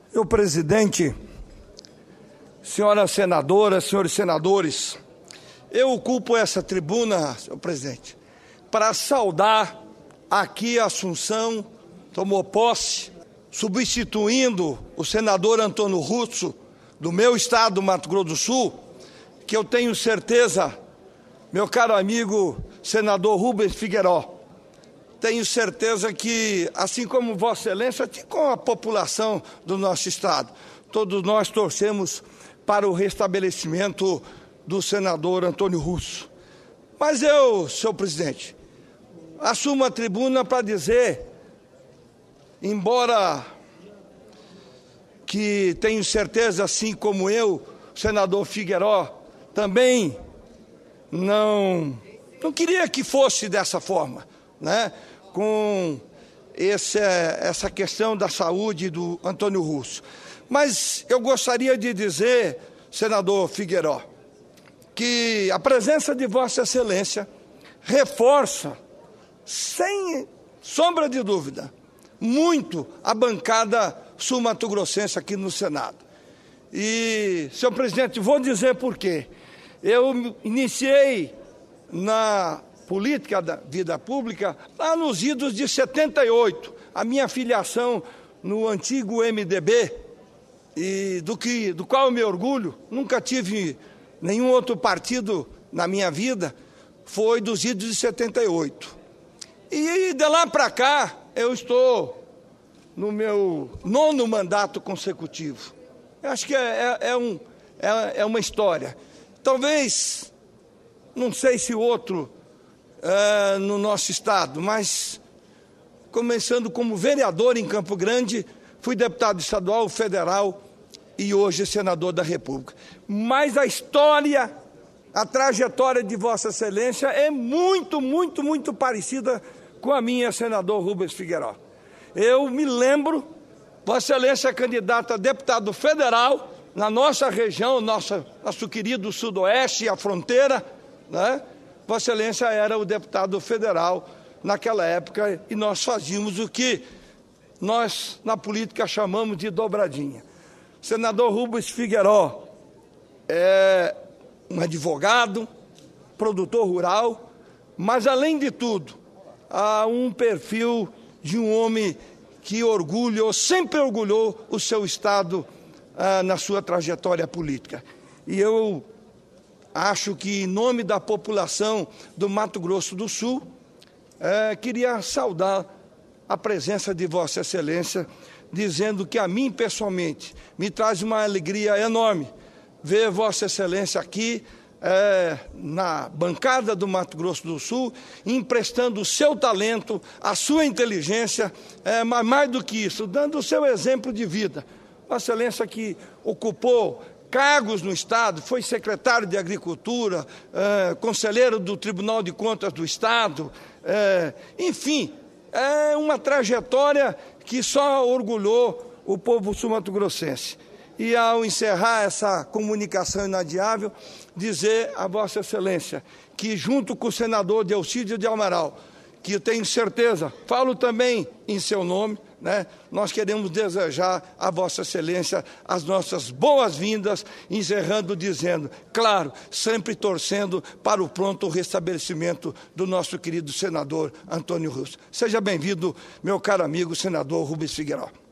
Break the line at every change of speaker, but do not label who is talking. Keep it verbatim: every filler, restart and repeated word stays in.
Senhor presidente, senhoras senadoras, senhores senadores, eu ocupo essa tribuna, senhor presidente, para saudar aqui a Assunção, tomou posse, substituindo o senador Antônio Russo, do meu estado, do Mato Grosso do Sul, que eu tenho certeza, meu caro amigo senador Rubens Figueiró, tenho certeza que, assim como Vossa Excelência, com a população do nosso estado, todos nós torcemos para o restabelecimento do senador Antônio Russo. Mas eu, senhor presidente, assumo a tribuna para dizer, embora que tenho certeza, assim como eu, senador Figueiró, também não, não queria que fosse dessa forma, né? Com esse, essa questão da saúde do Antônio Russo. Mas eu gostaria de dizer, senador Figueiró, que a presença de Vossa Excelência reforça, sem sombra de dúvida, muito a bancada sul-mato-grossense aqui no Senado. E, senhor presidente, vou dizer por quê. Eu iniciei na política da vida pública lá nos idos de setenta e oito, a minha filiação no antigo M D B, e do, que, do qual eu me orgulho, nunca tive nenhum outro partido na minha vida, foi dos idos de setenta e oito. E de lá para cá, eu estou no meu nono mandato consecutivo. Eu acho que é, é, é, um, é, é uma história. Talvez, não sei se outro é, no nosso estado, mas começando como vereador em Campo Grande, fui deputado estadual, federal e hoje senador da República. Mas a história, a trajetória de Vossa Excelência é muito, muito, muito parecida com a minha, senador Rubens Figueiró. Eu me lembro, Vossa Excelência é candidata a deputado federal na nossa região, nossa, nosso querido Sudoeste, a fronteira, né? Vossa Excelência era o deputado federal naquela época e nós fazíamos o que nós, na política, chamamos de dobradinha. Senador Rubens Figueiró é um advogado, produtor rural, mas, além de tudo, há um perfil de um homem que orgulhou, sempre orgulhou o seu estado ah, na sua trajetória política. E eu acho que, em nome da população do Mato Grosso do Sul, eh, queria saudar a presença de Vossa Excelência, dizendo que a mim, pessoalmente, me traz uma alegria enorme ver Vossa Excelência aqui, É, na bancada do Mato Grosso do Sul, emprestando o seu talento, a sua inteligência, é, mas mais do que isso, dando o seu exemplo de vida. Vossa Excelência que ocupou cargos no Estado, foi secretário de Agricultura, é, conselheiro do Tribunal de Contas do Estado, é, enfim, é uma trajetória que só orgulhou o povo sul-mato-grossense. E, ao encerrar essa comunicação inadiável, dizer a Vossa Excelência que, junto com o senador Delcídio de Amaral, que eu tenho certeza, falo também em seu nome, né, nós queremos desejar a Vossa Excelência as nossas boas-vindas, encerrando dizendo, claro, sempre torcendo para o pronto restabelecimento do nosso querido senador Antônio Russo. Seja bem-vindo, meu caro amigo senador Rubens Figueiró.